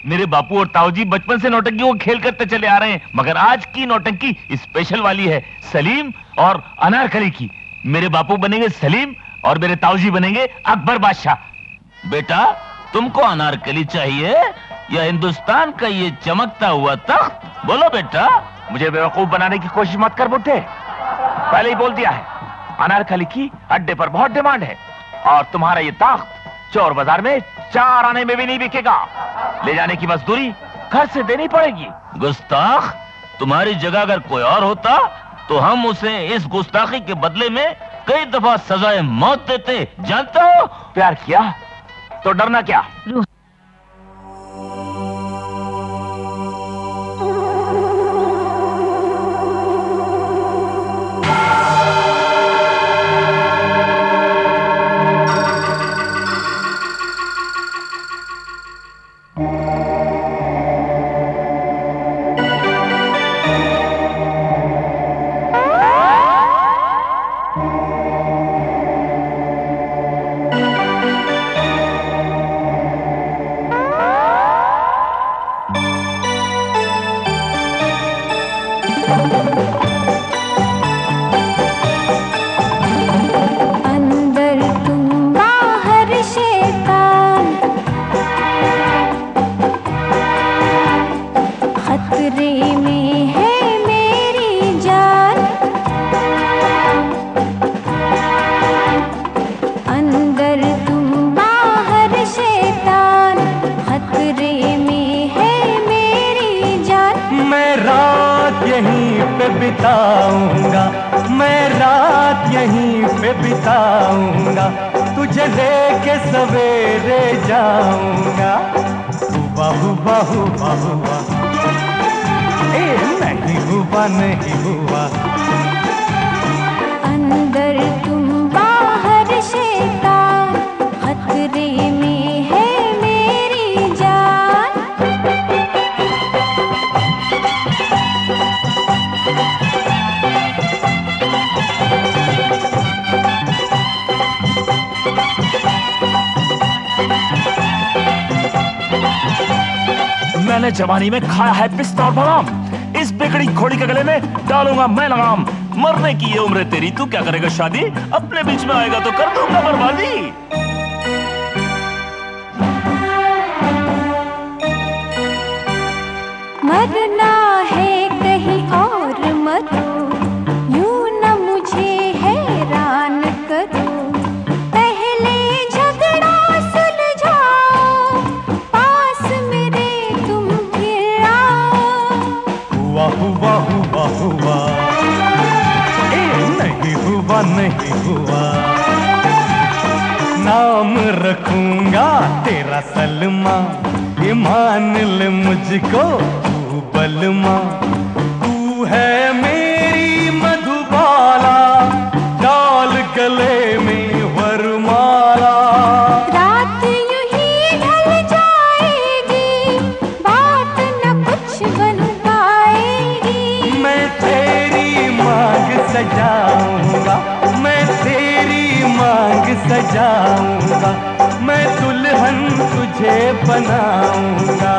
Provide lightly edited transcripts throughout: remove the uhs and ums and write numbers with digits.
मेरे बापू और ताऊजी बचपन से नौटंकियों को खेल करते चले आ रहे हैं, मगर आज की नौटंकी स्पेशल वाली है, सलीम और अनारकली की। मेरे बापू बनेंगे सलीम और मेरे ताऊजी बनेंगे अकबर बादशाह। बेटा, तुमको अनारकली चाहिए या हिंदुस्तान का ये चमकता हुआ तख्त? बोलो बेटा। मुझे बेवकूफ बनाने की कोशिश मत कर बुड्ढे, पहले ही बोल दिया है, अनारकली की अड्डे पर बहुत डिमांड है और तुम्हारा ये तख्त चोर बाजार में 4 आने में भी नहीं बिकेगा। ले जाने की मजदूरी घर से देनी पड़ेगी। गुस्ताख, तुम्हारी जगह अगर कोई और होता तो हम उसे इस गुस्ताखी के बदले में कई दफा सजाए मौत देते, जानते हो? प्यार किया तो डरना क्या? मैं रात यहीं पे बिताऊंगा, तुझे लेके सवेरे जाऊंगा। हुआ हुआ हुआ हुआ, नहीं हुआ नहीं हुआ। अंदर तुम बाहर शैतान, खतरे में है मेरी जान। मैंने जवानी में खाया है पिस्ता और बादाम, इस बिगड़ी घोड़ी के गले में डालूंगा मैं लगाम। मरने की ये उम्र तेरी, तू क्या करेगा शादी? अपने बीच में आएगा तो कर दूंगा बर्बादी। मरना है कहीं और मरो, यूं न मुझे हैरान करो। पहले झगड़ा सुलझाओ, पास मेरे तुम फिर आओ। हुआ हुआ हुआ हुआ, नहीं हुआ नहीं हुआ। नाम रखूंगा तेरा सलमा, ये मान ले मुझको तू बलमा। तू है मेरी मधुबाला, डाल गले में वरमाला। रात यूं ही ढल जाएगी, बात न कुछ बन पाएगी। मैं तेरी मांग सजाऊंगा, मैं तेरी मांग सजाऊंगा। मैं दुल्हन तुझे बनाऊंगा।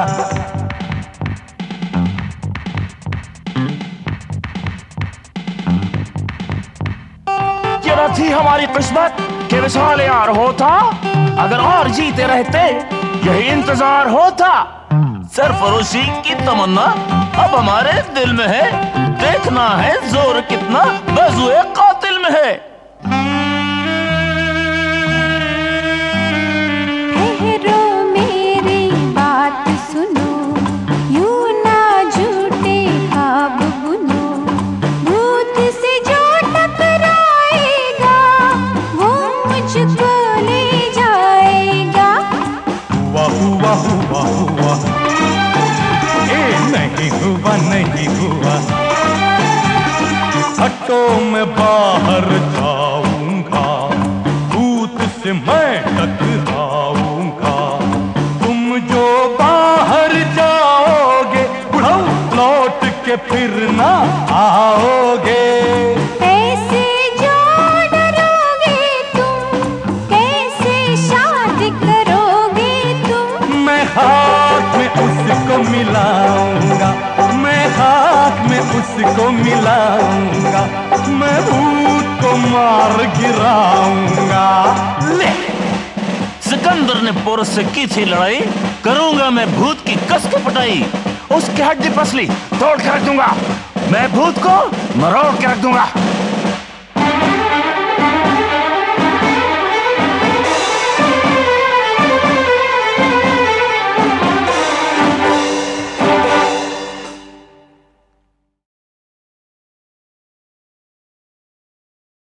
ये न थी हमारी किस्मत कि विशाल यार होता, अगर और जीते रहते यही इंतजार होता। सरफरोशी की तमन्ना अब हमारे दिल में है, देखना है जोर कितना बाजुए कातिल में है। ठहरो मेरी बात सुनो, यूं ना झूठे ख्वाब बुनो। भूत से जो टकराएगा वो मुझको ले जाएगा। हुआ हुआ हुआ हुआ, नहीं हुआ नहीं हुआ। हटो मैं बाहर जाऊंगा, भूत से मैं टकराऊंगा। तुम जो बाहर जाओगे बुढ़ऊ, लौट के फिर ना आओगे। ऐसे जो डरोगे तुम, कैसे शादी करोगे तुम? मैं खाक में उसको मिलाऊंगा, मैं खाक में उसको मिलाऊंगा, मैं भूत को मार गिराऊंगा। ले सिकंदर ने पोरस से की थी लड़ाई, करूंगा मैं भूत की कस के पटाई। उसकी हड्डी पसली तोड़ के रख दूंगा, मैं भूत को मरोड़ के रख दूंगा।